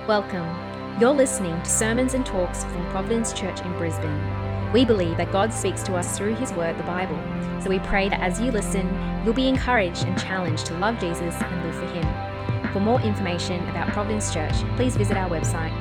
Welcome. You're listening to sermons and talks from Providence Church in Brisbane. We believe that God speaks to us through His Word, the Bible. So we pray that as you listen, you'll be encouraged and challenged to love Jesus and live for Him. For more information about Providence Church, please visit our website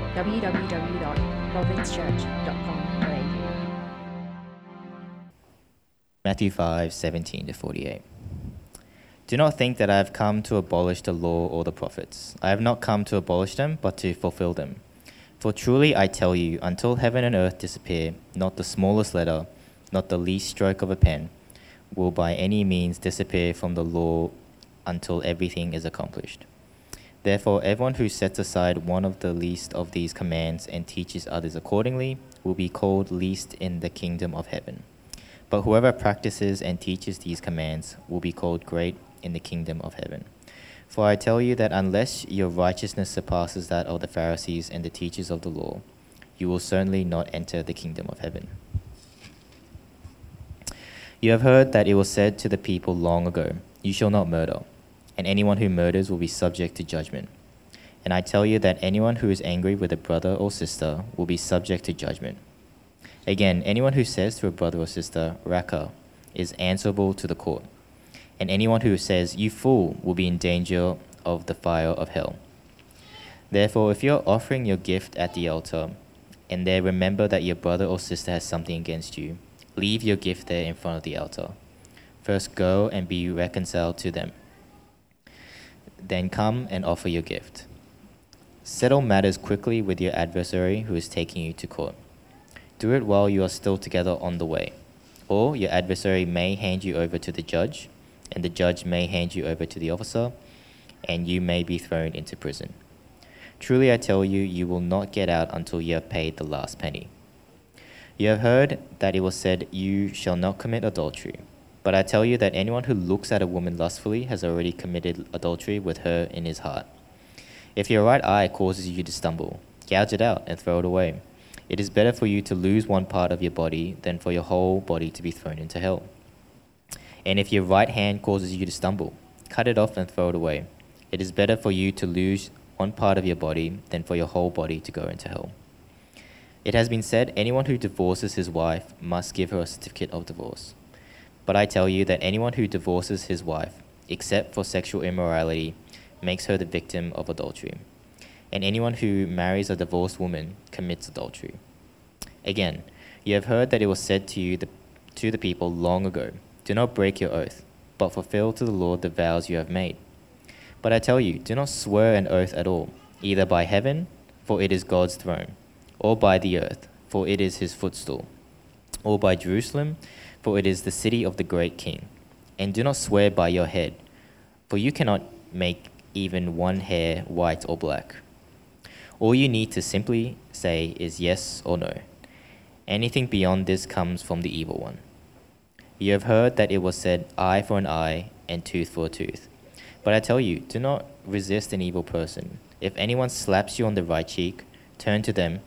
www.providencechurch.com.au. Matthew 5:17-48. Do not think that I have come to abolish the law or the prophets. I have not come to abolish them, but to fulfill them. For truly I tell you, until heaven and earth disappear, not the smallest letter, not the least stroke of a pen, will by any means disappear from the law until everything is accomplished. Therefore, everyone who sets aside one of the least of these commands and teaches others accordingly will be called least in the kingdom of heaven. But whoever practices and teaches these commands will be called great in the kingdom of heaven. For I tell you that unless your righteousness surpasses that of the Pharisees and the teachers of the law, you will certainly not enter the kingdom of heaven. You have heard that it was said to the people long ago, "You shall not murder, and anyone who murders will be subject to judgment." And I tell you that anyone who is angry with a brother or sister will be subject to judgment. Again, anyone who says to a brother or sister, "Raca," is answerable to the court. And anyone who says, "You fool," will be in danger of the fire of hell. Therefore, if you are offering your gift at the altar, and there remember that your brother or sister has something against you, leave your gift there in front of the altar. First go and be reconciled to them. Then come and offer your gift. Settle matters quickly with your adversary who is taking you to court. Do it while you are still together on the way, or your adversary may hand you over to the judge, and the judge may hand you over to the officer, and you may be thrown into prison. Truly I tell you, you will not get out until you have paid the last penny. You have heard that it was said, "You shall not commit adultery." But I tell you that anyone who looks at a woman lustfully has already committed adultery with her in his heart. If your right eye causes you to stumble, gouge it out and throw it away. It is better for you to lose one part of your body than for your whole body to be thrown into hell. And if your right hand causes you to stumble, cut it off and throw it away. It is better for you to lose one part of your body than for your whole body to go into hell. It has been said, anyone who divorces his wife must give her a certificate of divorce. But I tell you that anyone who divorces his wife, except for sexual immorality, makes her the victim of adultery. And anyone who marries a divorced woman commits adultery. Again, you have heard that it was said to the people long ago, "Do not break your oath, but fulfill to the Lord the vows you have made." But I tell you, do not swear an oath at all, either by heaven, for it is God's throne, or by the earth, for it is His footstool, or by Jerusalem, for it is the city of the great King. And do not swear by your head, for you cannot make even one hair white or black. All you need to simply say is yes or no. Anything beyond this comes from the evil one. You have heard that it was said, "Eye for an eye and tooth for a tooth." But I tell you, do not resist an evil person. If anyone slaps you on the right cheek, turn to them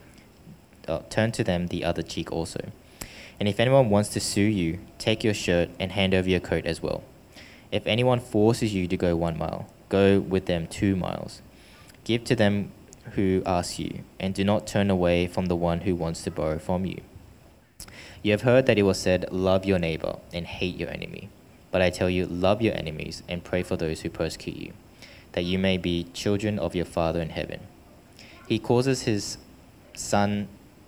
the other cheek also. And if anyone wants to sue you, take your shirt and hand over your coat as well. If anyone forces you to go 1 mile, go with them 2 miles. Give to them who ask you, and do not turn away from the one who wants to borrow from you. You have heard that it was said, "Love your neighbor and hate your enemy." But I tell you, love your enemies and pray for those who persecute you, that you may be children of your Father in heaven. He causes His sun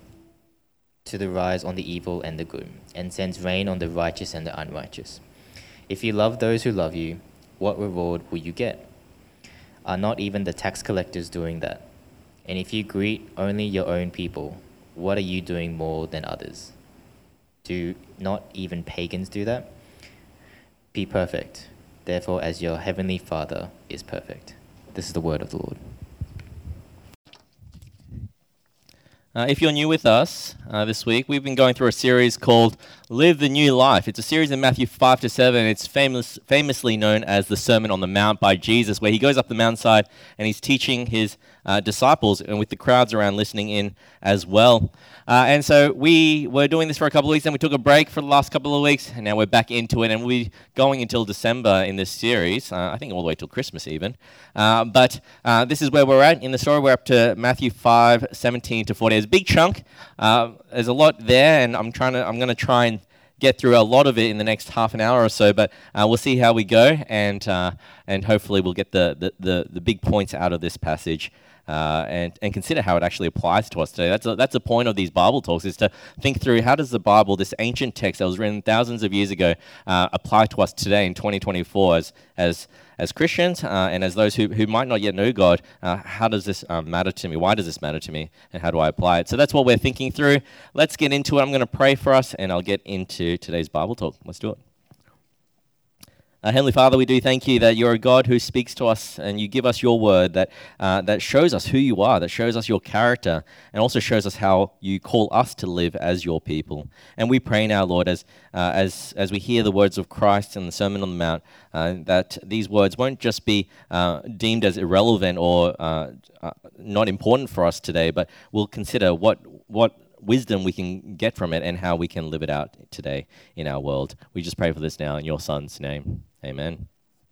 to rise on the evil and the good, and sends rain on the righteous and the unrighteous. If you love those who love you, what reward will you get? Are not even the tax collectors doing that? And if you greet only your own people, what are you doing more than others? Do not even pagans do that? Be perfect, therefore, as your heavenly Father is perfect. This is the word of the Lord. If you're new with us this week, we've been going through a series called Live the New Life. It's a series in Matthew 5 to 7. It's famously known as the Sermon on the Mount by Jesus, where he goes up the mountainside and he's teaching his disciples, and with the crowds around listening in as well. And so we were doing this for a couple of weeks, and we took a break for the last couple of weeks, and now we're back into it, and we'll be going until December in this series, I think all the way till Christmas even. But this is where we're at in the story. We're up to Matthew 5, 17 to 40. There's a big chunk. There's a lot there, and I'm going to try and get through a lot of it in the next half an hour or so, but we'll see how we go, and hopefully we'll get the big points out of this passage. And consider how it actually applies to us today. That's the point of these Bible talks, is to think through how does the Bible, this ancient text that was written thousands of years ago, apply to us today in 2024 as Christians and as those who might not yet know God. How does this matter to me? Why does this matter to me? And how do I apply it? So that's what we're thinking through. Let's get into it. I'm going to pray for us, and I'll get into today's Bible talk. Let's do it. Heavenly Father, we do thank you that you're a God who speaks to us, and you give us your word that shows us who you are, that shows us your character, and also shows us how you call us to live as your people. And we pray now, Lord, as we hear the words of Christ and the Sermon on the Mount, that these words won't just be deemed as irrelevant or not important for us today, but we'll consider what wisdom we can get from it and how we can live it out today in our world. We just pray for this now in your Son's name. Amen.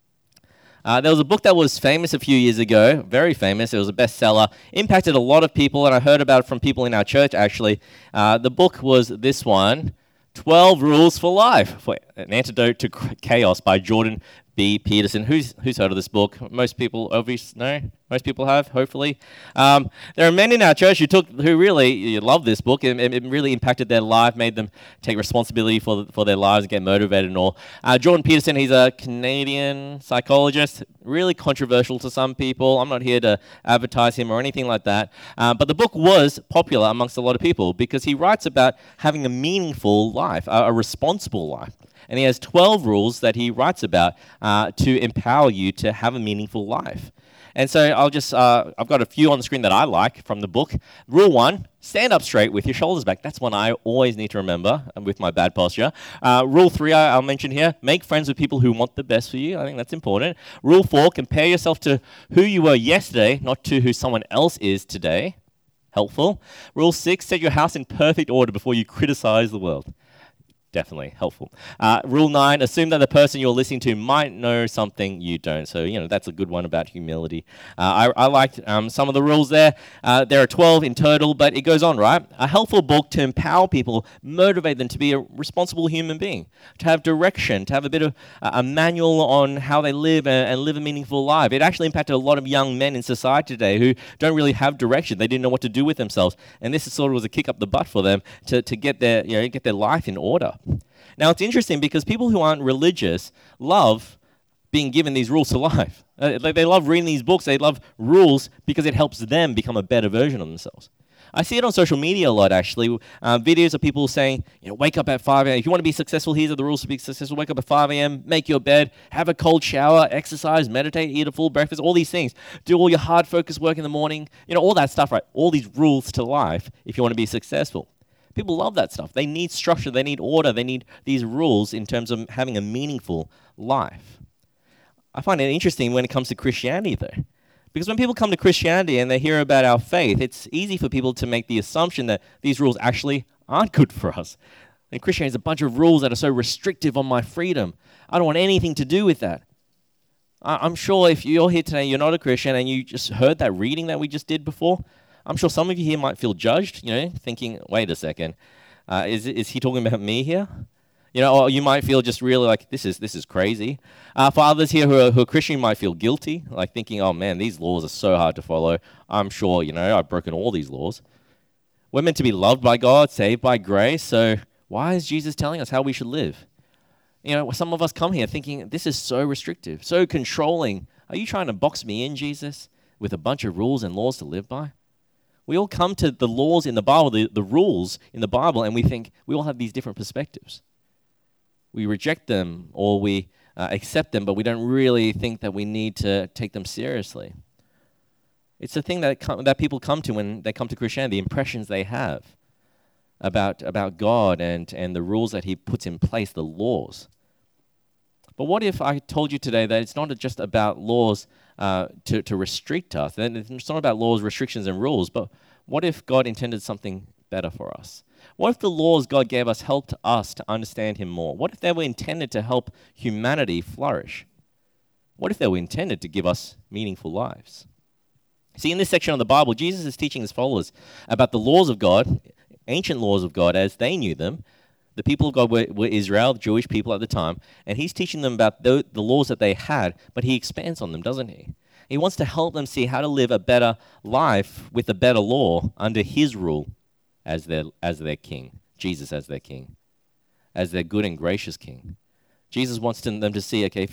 There was a book that was famous a few years ago, very famous. It was a bestseller, impacted a lot of people, and I heard about it from people in our church, actually. The book was this one, 12 Rules for Life, An Antidote to Chaos by Jordan B. Peterson. Who's heard of this book? Most people, obviously, no? Most people have, hopefully. There are men in our church who really love this book, and it really impacted their life, made them take responsibility for their lives and get motivated and all. Jordan Peterson, he's a Canadian psychologist, really controversial to some people. I'm not here to advertise him or anything like that. But the book was popular amongst a lot of people because he writes about having a meaningful life, a responsible life. And he has 12 rules that he writes about to empower you to have a meaningful life. And so I've got a few on the screen that I like from the book. Rule 1, stand up straight with your shoulders back. That's one I always need to remember with my bad posture. Rule 3, I'll mention here, make friends with people who want the best for you. I think that's important. Rule 4, compare yourself to who you were yesterday, not to who someone else is today. Helpful. Rule 6, set your house in perfect order before you criticize the world. Definitely helpful. Rule 9, assume that the person you're listening to might know something you don't. So, that's a good one about humility. I liked some of the rules there. There are 12 in total, but it goes on, right? A helpful book to empower people, motivate them to be a responsible human being, to have direction, to have a bit of a manual on how they live and live a meaningful life. It actually impacted a lot of young men in society today who don't really have direction. They didn't know what to do with themselves. And this sort of was a kick up the butt for them to get their life in order. Now, it's interesting because people who aren't religious love being given these rules to life. They love reading these books. They love rules because it helps them become a better version of themselves. I see it on social media a lot, actually. Videos of people saying, wake up at 5 a.m. If you want to be successful, here's the rules to be successful. Wake up at 5 a.m., make your bed, have a cold shower, exercise, meditate, eat a full breakfast, all these things. Do all your hard focus work in the morning. All that stuff, right? All these rules to life if you want to be successful. People love that stuff. They need structure. They need order. They need these rules in terms of having a meaningful life. I find it interesting when it comes to Christianity, though. Because when people come to Christianity and they hear about our faith, it's easy for people to make the assumption that these rules actually aren't good for us. And Christianity is a bunch of rules that are so restrictive on my freedom. I don't want anything to do with that. I'm sure if you're here today, you're not a Christian, and you just heard that reading that we just did before, I'm sure some of you here might feel judged, thinking, wait a second, is he talking about me here? Or you might feel just really like, this is crazy. For others here who are Christian, you might feel guilty, like thinking, oh man, these laws are so hard to follow. I'm sure, I've broken all these laws. We're meant to be loved by God, saved by grace, so why is Jesus telling us how we should live? Some of us come here thinking, this is so restrictive, so controlling. Are you trying to box me in, Jesus, with a bunch of rules and laws to live by? We all come to the laws in the Bible, the rules in the Bible, and we think we all have these different perspectives. We reject them or we accept them, but we don't really think that we need to take them seriously. It's the thing that people come to when they come to Christianity, the impressions they have about God and the rules that he puts in place, the laws. But what if I told you today that it's not just about laws to restrict us, and it's not about laws, restrictions, and rules, but what if God intended something better for us? What if the laws God gave us helped us to understand him more? What if they were intended to help humanity flourish? What if they were intended to give us meaningful lives? See, in this section of the Bible, Jesus is teaching his followers about the laws of God, ancient laws of God as they knew them. The people of God were Israel, the Jewish people at the time, and he's teaching them about the laws that they had, but he expands on them, doesn't he? He wants to help them see how to live a better life with a better law under his rule as their king, Jesus as their king, as their good and gracious king. Jesus wants them to see, okay,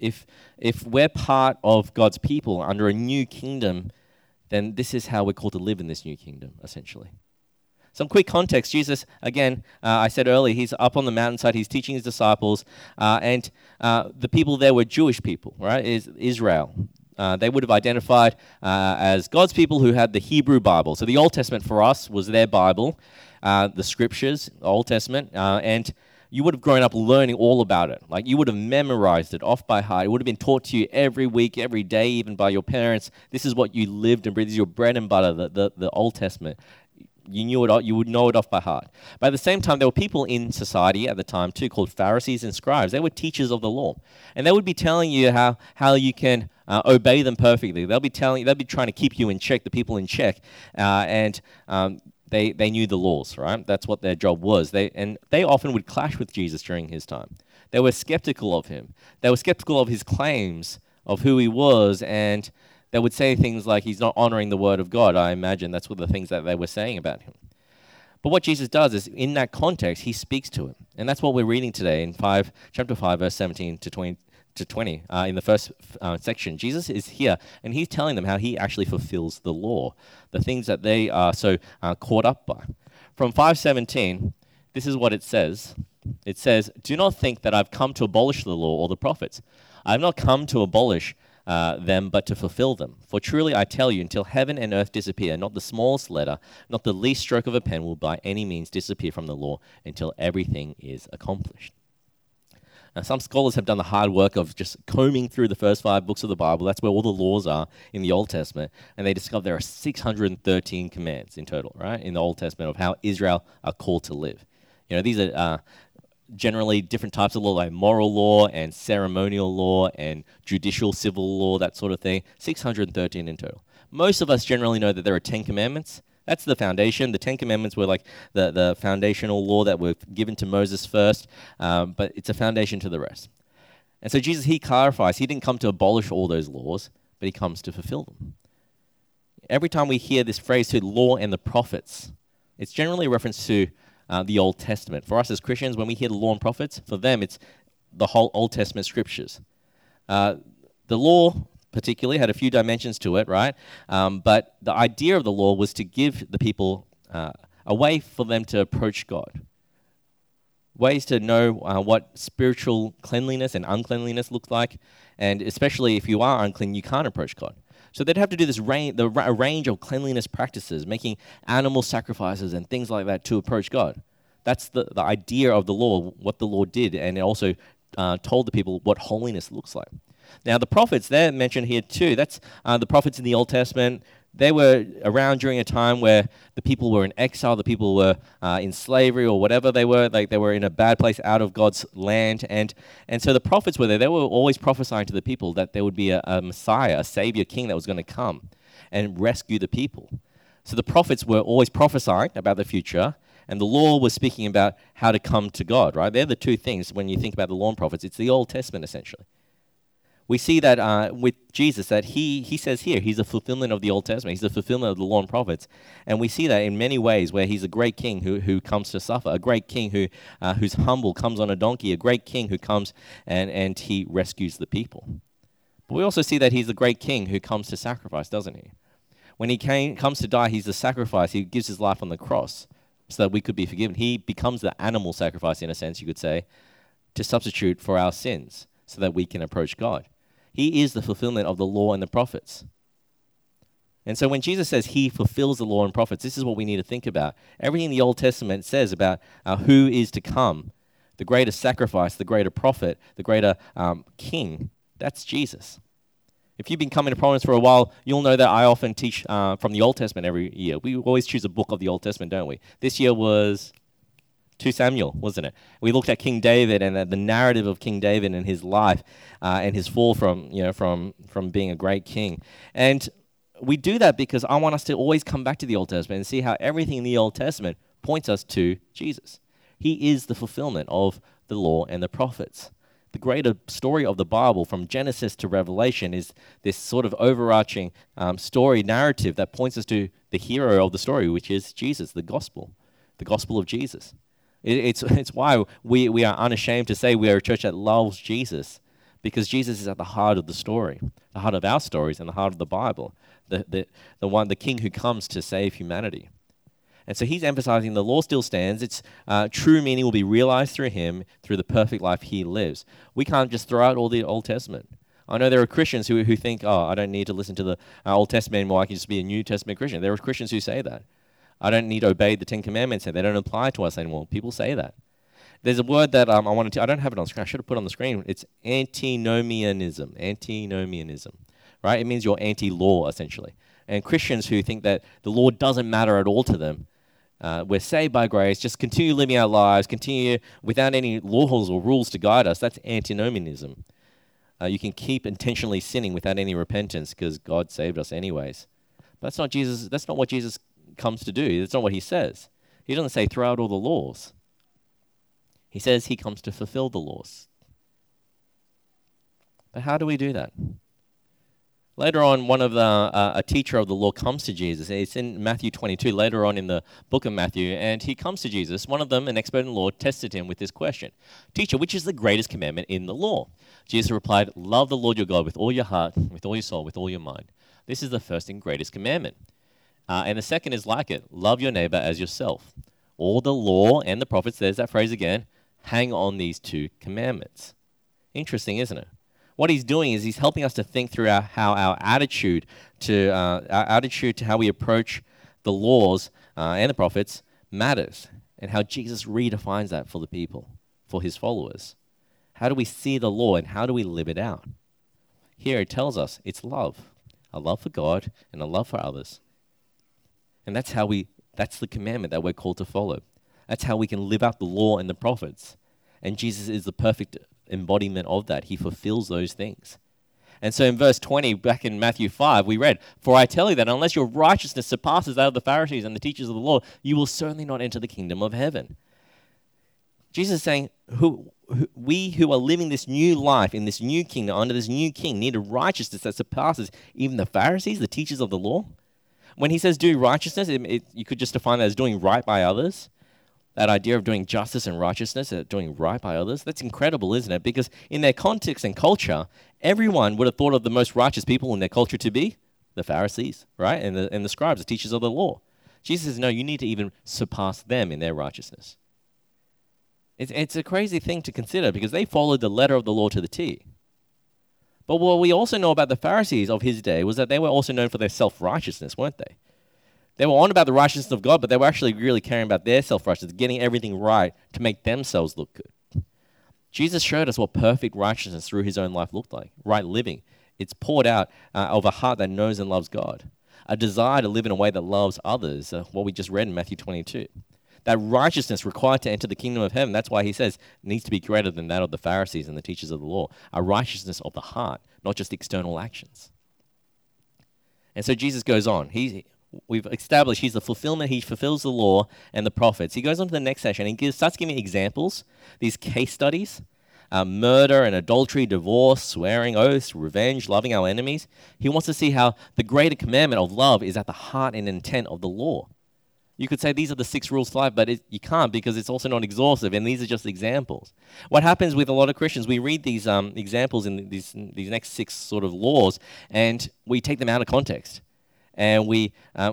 if we're part of God's people under a new kingdom, then this is how we're called to live in this new kingdom, essentially. Some quick context. Jesus, again, I said earlier, he's up on the mountainside, he's teaching his disciples, and the people there were Jewish people, right? Israel. They would have identified as God's people who had the Hebrew Bible. So the Old Testament for us was their Bible, the Scriptures, the Old Testament, and you would have grown up learning all about it. Like, you would have memorized it off by heart. It would have been taught to you every week, every day, even by your parents. This is what you lived and breathed. This is your bread and butter, the Old Testament. You knew it. You would know it off by heart. But at the same time, there were people in society at the time too called Pharisees and scribes. They were teachers of the law, and they would be telling you how you can obey them perfectly. They'll be trying to keep you in check, the people in check, and they knew the laws, right? That's what their job was. They often would clash with Jesus during his time. They were skeptical of him. They were skeptical of his claims of who he was, and they would say things like he's not honoring the word of God. I imagine that's what the things that they were saying about him. But what Jesus does is, in that context, he speaks to him. And that's what we're reading today in chapter 5, verse 17 to 20, in the first section. Jesus is here, and he's telling them how he actually fulfills the law, the things that they are so caught up by. From 5:17, this is what it says. It says, "Do not think that I've come to abolish the law or the prophets. I have not come to abolish them, but to fulfill them. For truly I tell you, until heaven and earth disappear, not the smallest letter, not the least stroke of a pen will by any means disappear from the law until everything is accomplished." Now, some scholars have done the hard work of just combing through the first 5 books of the Bible. That's where all the laws are in the Old Testament. And they discover there are 613 commands in total, right, in the Old Testament of how Israel are called to live. You know, these are generally different types of law, like moral law and ceremonial law and judicial civil law, that sort of thing. 613 in total. Most of us generally know that there are 10 commandments. That's the foundation. The 10 Commandments were like the foundational law that were given to Moses first, but it's a foundation to the rest. And so Jesus, he clarifies, he didn't come to abolish all those laws, but he comes to fulfill them. Every time we hear this phrase, to law and the prophets, it's generally a reference to the Old Testament. For us as Christians, when we hear the law and prophets, for them it's the whole Old Testament scriptures. The law particularly had a few dimensions to it, right? But the idea of the law was to give the people a way for them to approach God. Ways to know what spiritual cleanliness and uncleanliness looks like, and especially if you are unclean, you can't approach God. So they'd have to do this a range of cleanliness practices, making animal sacrifices and things like that to approach God. That's the idea of the law, what the law did, and it also told the people what holiness looks like. Now, the prophets, they're mentioned here too. That's the prophets in the Old Testament. They were around during a time where the people were in exile, the people were in slavery or whatever they were. Like, they were in a bad place out of God's land. And so the prophets were there. They were always prophesying to the people that there would be a Messiah, a Savior King that was going to come and rescue the people. So the prophets were always prophesying about the future, and the law was speaking about how to come to God, right? They're the two things when you think about the law and prophets. It's the Old Testament, essentially. We see that with Jesus, that he says here, he's a fulfillment of the Old Testament. He's a fulfillment of the law and prophets. And we see that in many ways, where he's a great king who comes to suffer, a great king who's humble, comes on a donkey, a great king who comes and he rescues the people. But we also see that he's a great king who comes to sacrifice, doesn't he? When he comes to die, he's the sacrifice. He gives his life on the cross so that we could be forgiven. He becomes the animal sacrifice, in a sense, you could say, to substitute for our sins so that we can approach God. He is the fulfillment of the law and the prophets. And so when Jesus says he fulfills the law and prophets, this is what we need to think about. Everything the Old Testament says about who is to come, the greater sacrifice, the greater prophet, the greater king, that's Jesus. If you've been coming to Providence for a while, you'll know that I often teach from the Old Testament every year. We always choose a book of the Old Testament, don't we? This year was 2 Samuel, wasn't it? We looked at King David and the narrative of King David and his life and his fall from being a great king. And we do that because I want us to always come back to the Old Testament and see how everything in the Old Testament points us to Jesus. He is the fulfillment of the law and the prophets. The greater story of the Bible, from Genesis to Revelation, is this sort of overarching story narrative that points us to the hero of the story, which is Jesus, the gospel of Jesus. It's why we are unashamed to say we are a church that loves Jesus, because Jesus is at the heart of the story, the heart of our stories, and the heart of the Bible, the King who comes to save humanity. And so he's emphasizing the law still stands. Its true meaning will be realized through him, through the perfect life he lives. We can't just throw out all the Old Testament. I know there are Christians who think, I don't need to listen to the Old Testament anymore. I can just be a New Testament Christian. There are Christians who say that. I don't need to obey the Ten Commandments, and they don't apply to us anymore. People say that. There's a word that I don't have it on screen. I should have put it on the screen. It's antinomianism. Antinomianism, right? It means you're anti-law, essentially. And Christians who think that the law doesn't matter at all to them, we're saved by grace, just continue living our lives, continue without any laws or rules to guide us. That's antinomianism. You can keep intentionally sinning without any repentance because God saved us anyways. But that's not Jesus. That's not what Jesus comes to do. That's not what he says. He doesn't say throw out all the laws. He says he comes to fulfill the laws. But how do we do that? Later on, a teacher of the law comes to Jesus. It's in Matthew 22, later on in the book of Matthew, and he comes to Jesus. One of them, an expert in law, tested him with this question. Teacher, which is the greatest commandment in the law? Jesus replied, love the Lord your God with all your heart, with all your soul, with all your mind. This is the first and greatest commandment. And the second is like it, love your neighbor as yourself. All the law and the prophets, there's that phrase again, hang on these two commandments. Interesting, isn't it? What he's doing is he's helping us to think through how our attitude to how we approach the laws and the prophets matters, and how Jesus redefines that for the people, for his followers. How do we see the law and how do we live it out? Here it tells us it's love, a love for God and a love for others. And that's the commandment that we're called to follow. That's how we can live out the law and the prophets. And Jesus is the perfect embodiment of that. He fulfills those things. And so in verse 20, back in Matthew 5, we read, for I tell you that unless your righteousness surpasses that of the Pharisees and the teachers of the law, you will certainly not enter the kingdom of heaven. Jesus is saying, we who are living this new life in this new kingdom, under this new king, need a righteousness that surpasses even the Pharisees, the teachers of the law. When he says do righteousness, you could just define that as doing right by others. That idea of doing justice and righteousness, doing right by others, that's incredible, isn't it? Because in their context and culture, everyone would have thought of the most righteous people in their culture to be the Pharisees, right? And the scribes, the teachers of the law. Jesus says, no, you need to even surpass them in their righteousness. It's a crazy thing to consider because they followed the letter of the law to the T. But what we also know about the Pharisees of his day was that they were also known for their self-righteousness, weren't they? They were on about the righteousness of God, but they were actually really caring about their self-righteousness, getting everything right to make themselves look good. Jesus showed us what perfect righteousness through his own life looked like, right living. It's poured out of a heart that knows and loves God, a desire to live in a way that loves others, what we just read in Matthew 22. That righteousness required to enter the kingdom of heaven, that's why he says it needs to be greater than that of the Pharisees and the teachers of the law, a righteousness of the heart, not just external actions. And so Jesus goes on. We've established he's the fulfillment. He fulfills the law and the prophets. He goes on to the next section and starts giving examples, these case studies, murder and adultery, divorce, swearing, oaths, revenge, loving our enemies. He wants to see how the greater commandment of love is at the heart and intent of the law. You could say these are the 6 rules to life, but you can't because it's also not exhaustive, and these are just examples. What happens with a lot of Christians, we read these examples in these next 6 sort of laws, and we take them out of context. And we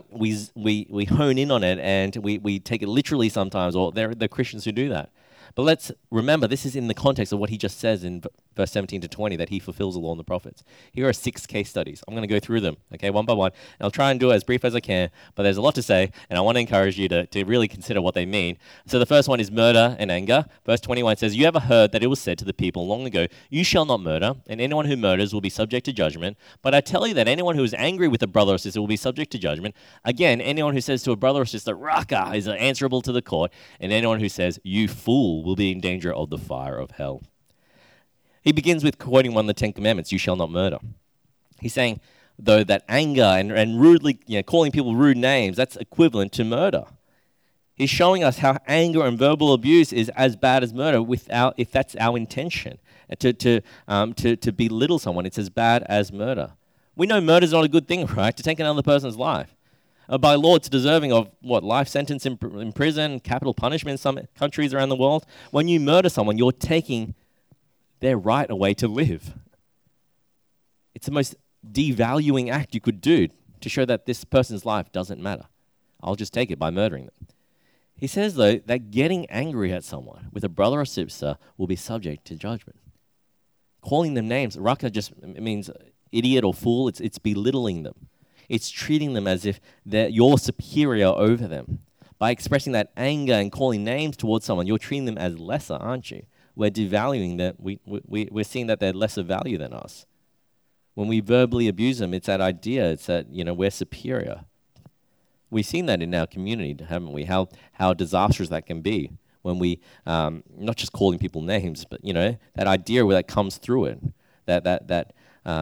hone in on it, and we take it literally sometimes, or there are Christians who do that. But let's remember, this is in the context of what he just says in verse 17 to 20, that he fulfills the law and the prophets. Here are 6 case studies. I'm going to go through them, okay, one by one. And I'll try and do it as brief as I can, but there's a lot to say, and I want to encourage you to really consider what they mean. So the first one is murder and anger. Verse 21 says, "You ever heard that it was said to the people long ago, 'You shall not murder, and anyone who murders will be subject to judgment. But I tell you that anyone who is angry with a brother or sister will be subject to judgment. Again, anyone who says to a brother or sister, Raka, is answerable to the court, and anyone who says, you fool, will be in danger of the fire of hell.'" He begins with quoting one of the 10 Commandments, "You shall not murder." He's saying, though, that anger and rudely, calling people rude names, that's equivalent to murder. He's showing us how anger and verbal abuse is as bad as murder if that's our intention. To belittle someone, it's as bad as murder. We know murder is not a good thing, right? To take another person's life. By law, it's deserving of, life sentence in prison, capital punishment in some countries around the world. When you murder someone, you're taking their right away to live. It's the most devaluing act you could do to show that this person's life doesn't matter. I'll just take it by murdering them. He says, though, that getting angry at someone with a brother or sister will be subject to judgment. Calling them names, Raka just means idiot or fool. It's belittling them. It's treating them as if you're superior over them. By expressing that anger and calling names towards someone, you're treating them as lesser, aren't you? We're devaluing that. We're seeing that they're lesser value than us. When we verbally abuse them, it's that idea. It's that, we're superior. We've seen that in our community, haven't we? How disastrous that can be when we, not just calling people names, but, that idea where that comes through it, that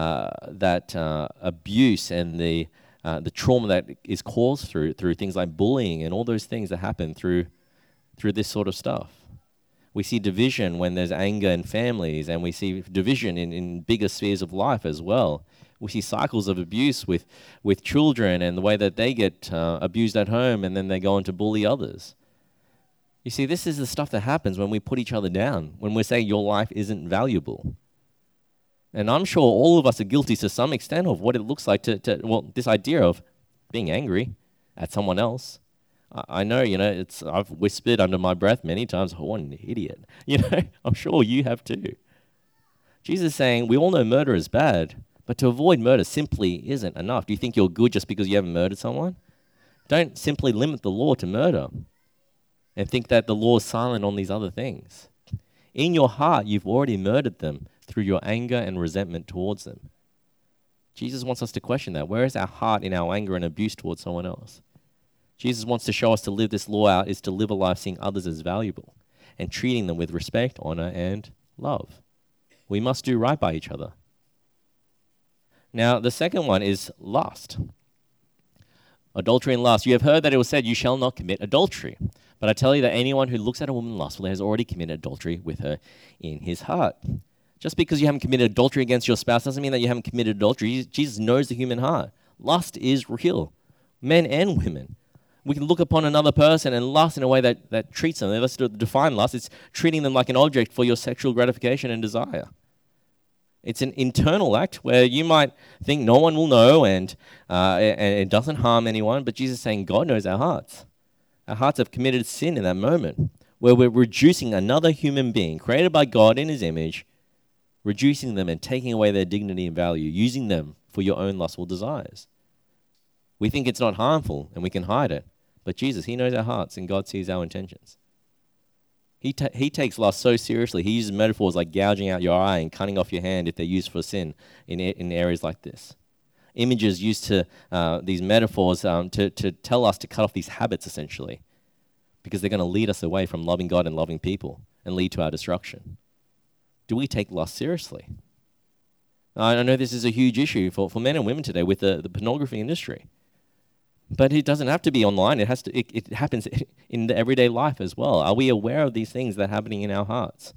abuse and the trauma that is caused through things like bullying and all those things that happen through this sort of stuff. We see division when there's anger in families, and we see division in bigger spheres of life as well. We see cycles of abuse with children and the way that they get abused at home and then they go on to bully others. You see, this is the stuff that happens when we put each other down, when we're saying your life isn't valuable. And I'm sure all of us are guilty to some extent of what it looks like this idea of being angry at someone else. I know, I've whispered under my breath many times, "Oh, what an idiot." I'm sure you have too. Jesus is saying, we all know murder is bad, but to avoid murder simply isn't enough. Do you think you're good just because you haven't murdered someone? Don't simply limit the law to murder and think that the law is silent on these other things. In your heart, you've already murdered them through your anger and resentment towards them. Jesus wants us to question that. Where is our heart in our anger and abuse towards someone else? Jesus wants to show us to live this law out is to live a life seeing others as valuable and treating them with respect, honor, and love. We must do right by each other. Now, the second one is lust. Adultery and lust. You have heard that it was said, "You shall not commit adultery." But I tell you that anyone who looks at a woman lustfully has already committed adultery with her in his heart. Just because you haven't committed adultery against your spouse doesn't mean that you haven't committed adultery. Jesus knows the human heart. Lust is real, men and women. We can look upon another person and lust in a way that treats them. Let's define lust. It's treating them like an object for your sexual gratification and desire. It's an internal act where you might think no one will know and it doesn't harm anyone, but Jesus is saying God knows our hearts. Our hearts have committed sin in that moment where we're reducing another human being created by God in his image, reducing them and taking away their dignity and value, using them for your own lustful desires. We think it's not harmful and we can hide it, but Jesus, he knows our hearts and God sees our intentions. He takes lust so seriously. He uses metaphors like gouging out your eye and cutting off your hand if they're used for sin in areas like this. Images used to these metaphors to tell us to cut off these habits, essentially, because they're going to lead us away from loving God and loving people and lead to our destruction. Do we take lust seriously? I know this is a huge issue for men and women today with the pornography industry. But it doesn't have to be online. It happens in the everyday life as well. Are we aware of these things that are happening in our hearts?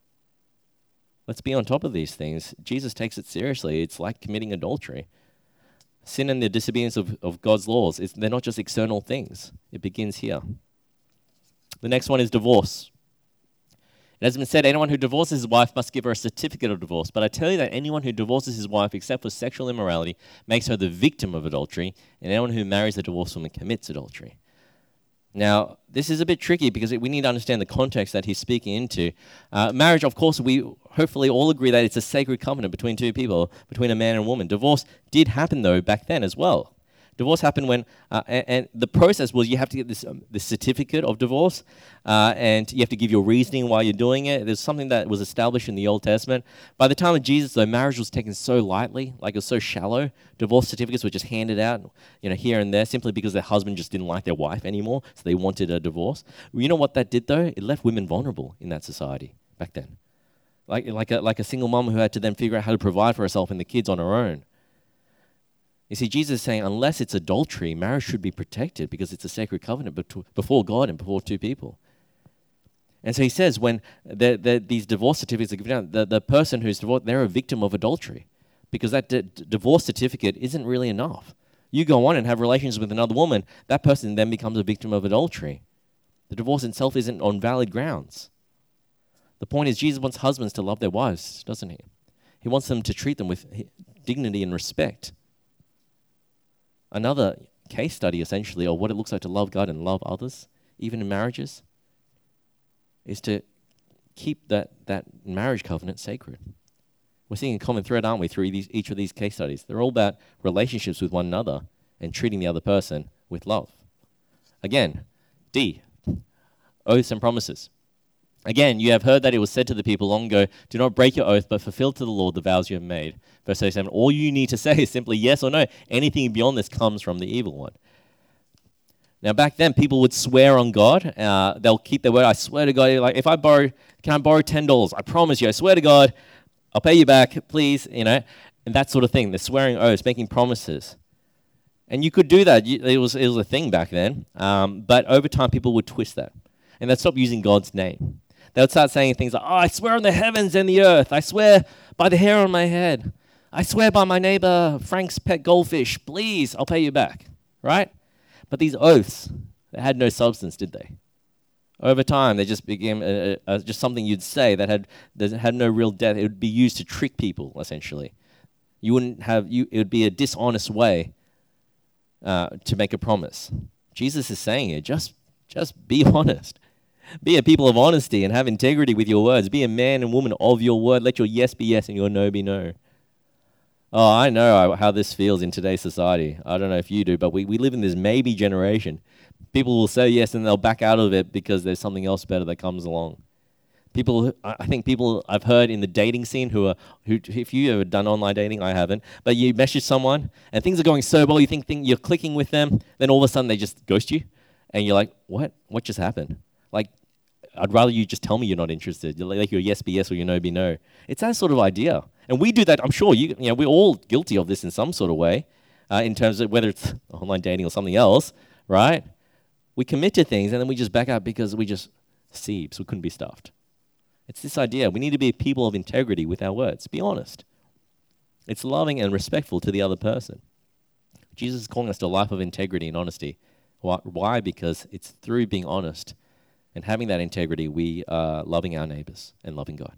Let's be on top of these things. Jesus takes it seriously. It's like committing adultery. Sin and the disobedience of God's laws, they're not just external things. It begins here. The next one is divorce. It has been said, anyone who divorces his wife must give her a certificate of divorce. But I tell you that anyone who divorces his wife except for sexual immorality makes her the victim of adultery, and anyone who marries a divorced woman commits adultery. Now, this is a bit tricky because we need to understand the context that he's speaking into. Marriage, of course, we hopefully all agree that it's a sacred covenant between two people, between a man and a woman. Divorce did happen, though, back then as well. Divorce happened when, and the process was you have to get this certificate of divorce, and you have to give your reasoning while you're doing it. There's something that was established in the Old Testament. By the time of Jesus, though, marriage was taken so lightly, like it was so shallow. Divorce certificates were just handed out, here and there, simply because their husband just didn't like their wife anymore, so they wanted a divorce. You know what that did, though? It left women vulnerable in that society back then, like a single mom who had to then figure out how to provide for herself and the kids on her own. You see, Jesus is saying, unless it's adultery, marriage should be protected because it's a sacred covenant before God and before two people. And so he says when these divorce certificates are given out, the person who's divorced, they're a victim of adultery because that divorce certificate isn't really enough. You go on and have relations with another woman, that person then becomes a victim of adultery. The divorce itself isn't on valid grounds. The point is Jesus wants husbands to love their wives, doesn't he? He wants them to treat them with dignity and respect. Another case study, essentially, of what it looks like to love God and love others, even in marriages, is to keep that marriage covenant sacred. We're seeing a common thread, aren't we, through each of these case studies? They're all about relationships with one another and treating the other person with love. Again, D, oaths and promises. Again, you have heard that it was said to the people long ago, do not break your oath, but fulfill to the Lord the vows you have made. Verse 37, all you need to say is simply yes or no. Anything beyond this comes from the evil one. Now, back then, people would swear on God. They'll keep their word. I swear to God, like, can I borrow $10? I promise you, I swear to God, I'll pay you back, please, and that sort of thing. They're swearing oaths, making promises. And you could do that. It was a thing back then. But over time, people would twist that. And they'd stop using God's name. They would start saying things like, I swear on the heavens and the earth. I swear by the hair on my head. I swear by my neighbor Frank's pet goldfish. Please, I'll pay you back. Right? But these oaths, they had no substance, did they? Over time, they just became just something you'd say that had no real depth. It would be used to trick people, essentially. It would be a dishonest way to make a promise. Jesus is saying it. Just be honest. Be a people of honesty and have integrity with your words. Be a man and woman of your word. Let your yes be yes and your no be no. Oh, I know how this feels in today's society. I don't know if you do, but we live in this maybe generation. People will say yes and they'll back out of it because there's something else better that comes along. I think people I've heard in the dating scene who if you ever done online dating, I haven't, but you message someone and things are going so well, you think you're clicking with them, then all of a sudden they just ghost you, and you're like, what just happened? Like, I'd rather you just tell me you're not interested. Like your yes be yes or your no be no. It's that sort of idea. And we do that, I'm sure, we're all guilty of this in some sort of way, in terms of whether it's online dating or something else, right? We commit to things and then we just back out because we couldn't be stuffed. It's this idea. We need to be people of integrity with our words. Be honest. It's loving and respectful to the other person. Jesus is calling us to a life of integrity and honesty. Why? Because it's through being honest and having that integrity we are loving our neighbors and loving God.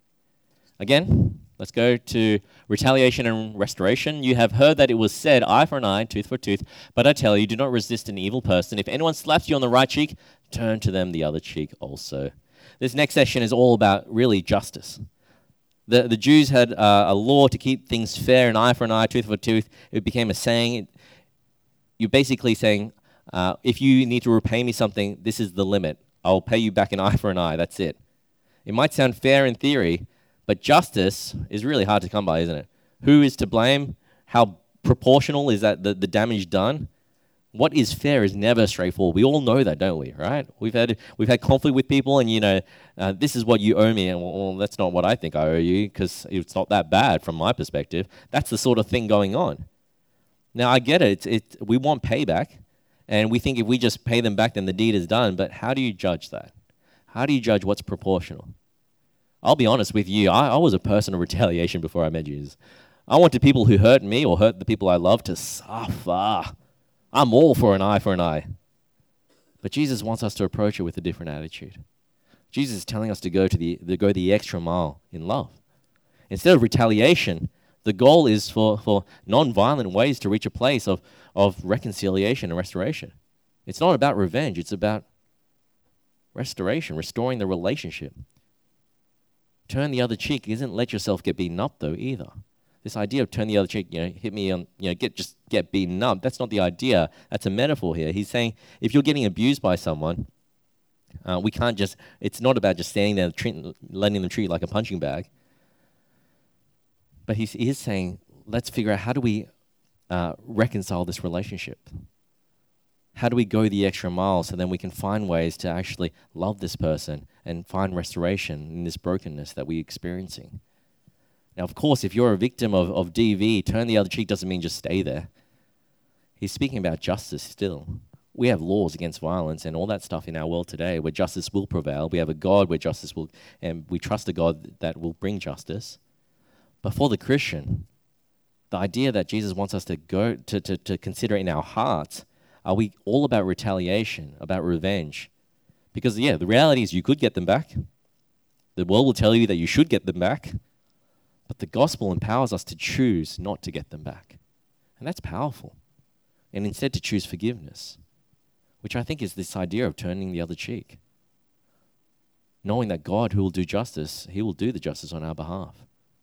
Again, let's go to retaliation and restoration. You have heard that it was said, eye for an eye, tooth for tooth. But I tell you, do not resist an evil person. If anyone slaps you on the right cheek, turn to them the other cheek also. This next session is all about, really, justice. The Jews had a law to keep things fair, an eye for an eye, tooth for tooth. It became a saying. You're basically saying, if you need to repay me something, this is the limit. I'll pay you back an eye for an eye. That's it. It might sound fair in theory, but justice is really hard to come by, isn't it? Who is to blame? How proportional is that the damage done? What is fair is never straightforward. We all know that, don't we? Right? We've had conflict with people, and this is what you owe me, and well, that's not what I think I owe you, because it's not that bad from my perspective. That's the sort of thing going on. Now I get it. We want payback, and we think if we just pay them back, then the deed is done. But how do you judge that? How do you judge what's proportional? I'll be honest with you. I was a person of retaliation before I met Jesus. I wanted people who hurt me or hurt the people I love to suffer. I'm all for an eye for an eye. But Jesus wants us to approach it with a different attitude. Jesus is telling us to go the extra mile in love. Instead of retaliation, the goal is for non-violent ways to reach a place of reconciliation and restoration. It's not about revenge. It's about restoration, restoring the relationship. Turn the other cheek isn't let yourself get beaten up, though, either. This idea of turn the other cheek, hit me on, get beaten up, that's not the idea. That's a metaphor here. He's saying if you're getting abused by someone, we can't just, it's not about just standing there letting them treat you like a punching bag. But he is saying, let's figure out how do we reconcile this relationship? How do we go the extra mile so then we can find ways to actually love this person and find restoration in this brokenness that we're experiencing? Now, of course, if you're a victim of DV, turn the other cheek doesn't mean just stay there. He's speaking about justice still. We have laws against violence and all that stuff in our world today where justice will prevail. We have a God where justice will, and we trust a God that will bring justice. But for the Christian, the idea that Jesus wants us to go to consider in our hearts, are we all about retaliation, about revenge? Because, the reality is you could get them back. The world will tell you that you should get them back. But the gospel empowers us to choose not to get them back. And that's powerful. And instead to choose forgiveness, which I think is this idea of turning the other cheek. Knowing that God, who will do justice, he will do the justice on our behalf.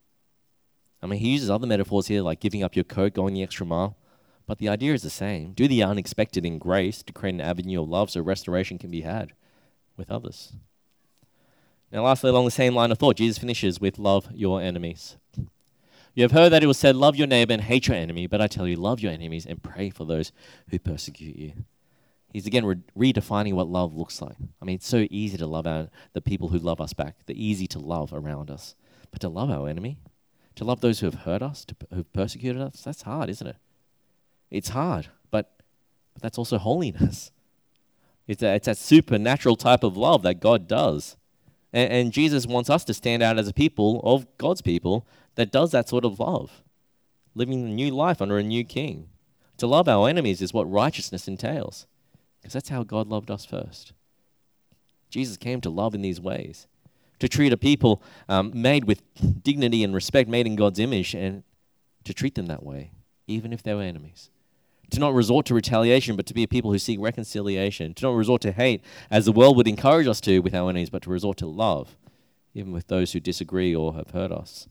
I mean, he uses other metaphors here, like giving up your coat, going the extra mile. But the idea is the same. Do the unexpected in grace to create an avenue of love so restoration can be had with others. Now, lastly, along the same line of thought, Jesus finishes with love your enemies. You have heard that it was said, love your neighbor and hate your enemy, but I tell you, love your enemies and pray for those who persecute you. He's again redefining what love looks like. I mean, it's so easy to love the people who love us back. They're easy to love around us. But to love our enemy, to love those who have hurt us, who've persecuted us, that's hard, isn't it? It's hard, but that's also holiness. It's that supernatural type of love that God does. And Jesus wants us to stand out as a people of God's people that does that sort of love, living a new life under a new king. To love our enemies is what righteousness entails, because that's how God loved us first. Jesus came to love in these ways, to treat a people made with dignity and respect, made in God's image, and to treat them that way, even if they were enemies. To not resort to retaliation, but to be a people who seek reconciliation. To not resort to hate, as the world would encourage us to with our enemies, but to resort to love, even with those who disagree or have hurt us.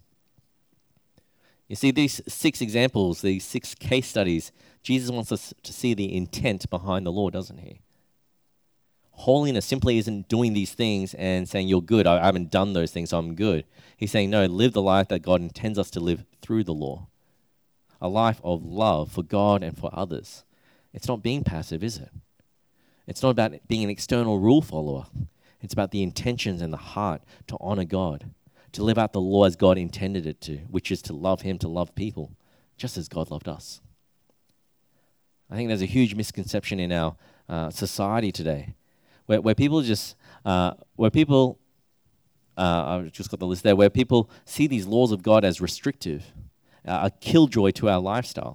You see, these 6 examples, these 6 case studies, Jesus wants us to see the intent behind the law, doesn't he? Holiness simply isn't doing these things and saying, you're good, I haven't done those things, so I'm good. He's saying, no, live the life that God intends us to live through the law. A life of love for God and for others. It's not being passive, is it? It's not about being an external rule follower. It's about the intentions and the heart to honor God, to live out the law as God intended it to, which is to love him, to love people, just as God loved us. I think there's a huge misconception in our society today, where people just, I've just got the list there, where people see these laws of God as restrictive, a killjoy to our lifestyle.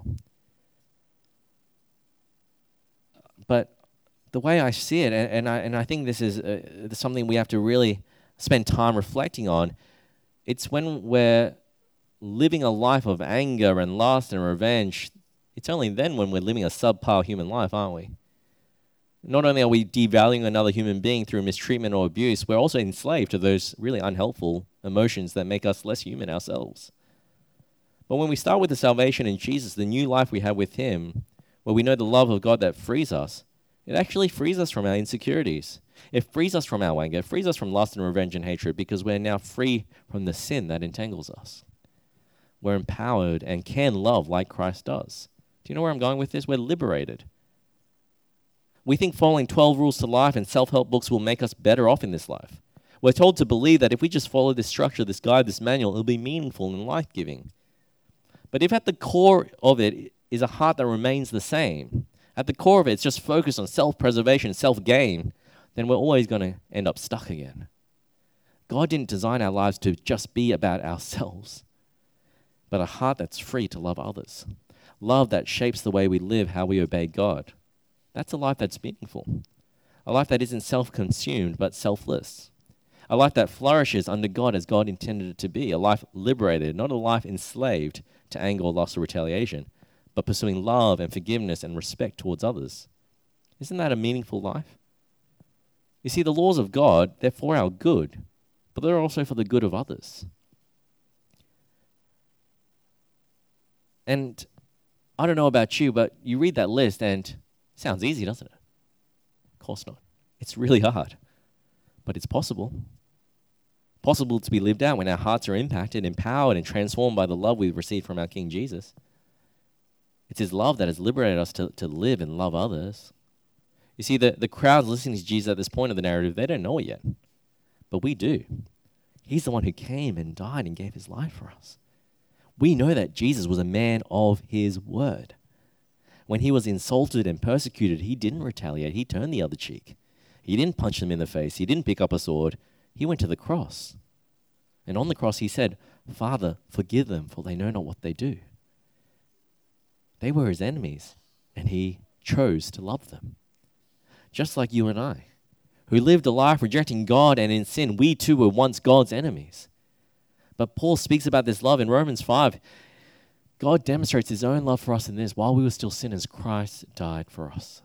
But the way I see it, and I think this is something we have to really spend time reflecting on, it's when we're living a life of anger and lust and revenge, it's only then when we're living a subpar human life, aren't we? Not only are we devaluing another human being through mistreatment or abuse, we're also enslaved to those really unhelpful emotions that make us less human ourselves. But when we start with the salvation in Jesus, the new life we have with him, where we know the love of God that frees us, it actually frees us from our insecurities. It frees us from our anger. It frees us from lust and revenge and hatred, because we're now free from the sin that entangles us. We're empowered and can love like Christ does. Do you know where I'm going with this? We're liberated. We think following 12 rules to life and self-help books will make us better off in this life. We're told to believe that if we just follow this structure, this guide, this manual, it'll be meaningful and life-giving. But if at the core of it is a heart that remains the same, at the core of it, it's just focused on self-preservation, self-gain, then we're always going to end up stuck again. God didn't design our lives to just be about ourselves, but a heart that's free to love others. Love that shapes the way we live, how we obey God. That's a life that's meaningful. A life that isn't self-consumed, but selfless. A life that flourishes under God as God intended it to be. A life liberated, not a life enslaved to anger or lust or retaliation, but pursuing love and forgiveness and respect towards others. Isn't that a meaningful life? You see, the laws of God, they're for our good, but they're also for the good of others. And I don't know about you, but you read that list and it sounds easy, doesn't it? Of course not. It's really hard, but it's possible. Possible to be lived out when our hearts are impacted, empowered, and transformed by the love we've received from our King Jesus. It's his love that has liberated us to live and love others. You see, the crowds listening to Jesus at this point of the narrative, they don't know it yet, but we do. He's the one who came and died and gave his life for us. We know that Jesus was a man of his word. When he was insulted and persecuted, he didn't retaliate. He turned the other cheek. He didn't punch them in the face. He didn't pick up a sword. He went to the cross. And on the cross he said, "Father, forgive them, for they know not what they do." They were his enemies, and he chose to love them. Just like you and I, who lived a life rejecting God and in sin, we too were once God's enemies. But Paul speaks about this love in Romans 5. God demonstrates his own love for us in this: while we were still sinners, Christ died for us.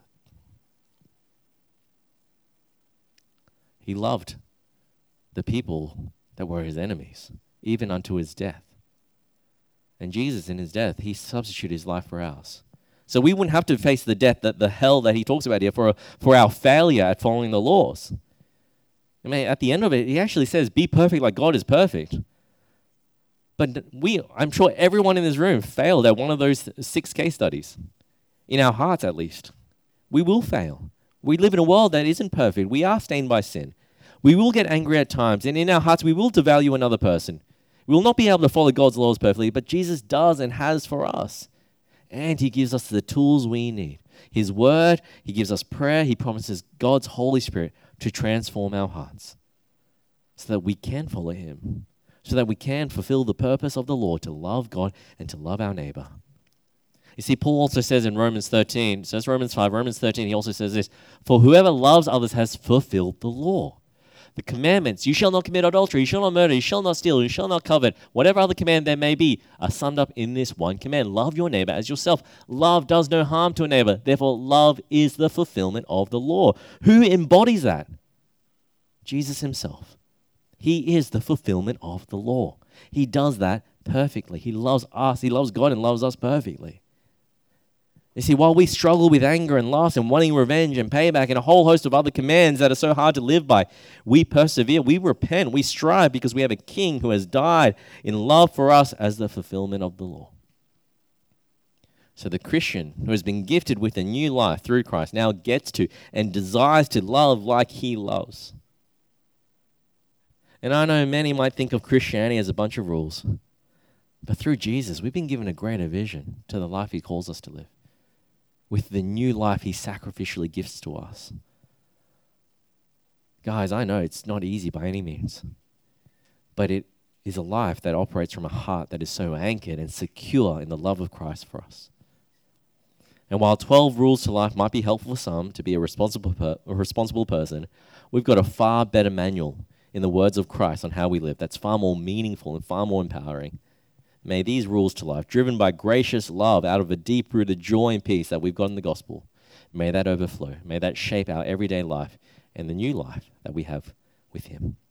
He loved the people that were his enemies, even unto his death. And Jesus, in his death, he substituted his life for ours. So we wouldn't have to face the death, the hell that he talks about here for our failure at following the laws. I mean, at the end of it, he actually says, "Be perfect like God is perfect." But I'm sure everyone in this room failed at one of those 6 case studies. In our hearts, at least. We will fail. We live in a world that isn't perfect. We are stained by sin. We will get angry at times, and in our hearts, we will devalue another person. We will not be able to follow God's laws perfectly, but Jesus does and has for us. And he gives us the tools we need. His word, he gives us prayer, he promises God's Holy Spirit to transform our hearts so that we can follow him, so that we can fulfill the purpose of the law to love God and to love our neighbor. You see, Paul also says in Romans 13, so that's Romans 5, Romans 13, he also says this: "For whoever loves others has fulfilled the law." The commandments, you shall not commit adultery, you shall not murder, you shall not steal, you shall not covet, whatever other command there may be, are summed up in this one command: love your neighbor as yourself. Love does no harm to a neighbor. Therefore, love is the fulfillment of the law. Who embodies that? Jesus himself. He is the fulfillment of the law. He does that perfectly. He loves us. He loves God and loves us perfectly. You see, while we struggle with anger and lust and wanting revenge and payback and a whole host of other commands that are so hard to live by, we persevere, we repent, we strive because we have a king who has died in love for us as the fulfillment of the law. So the Christian who has been gifted with a new life through Christ now gets to and desires to love like he loves. And I know many might think of Christianity as a bunch of rules, but through Jesus, we've been given a greater vision to the life he calls us to live, with the new life he sacrificially gives to us. Guys, I know it's not easy by any means, but it is a life that operates from a heart that is so anchored and secure in the love of Christ for us. And while 12 rules to life might be helpful for some to be a responsible person, we've got a far better manual in the words of Christ on how we live that's far more meaningful and far more empowering. May these rules to life, driven by gracious love out of a deep-rooted joy and peace that we've got in the gospel, may that overflow. May that shape our everyday life and the new life that we have with him.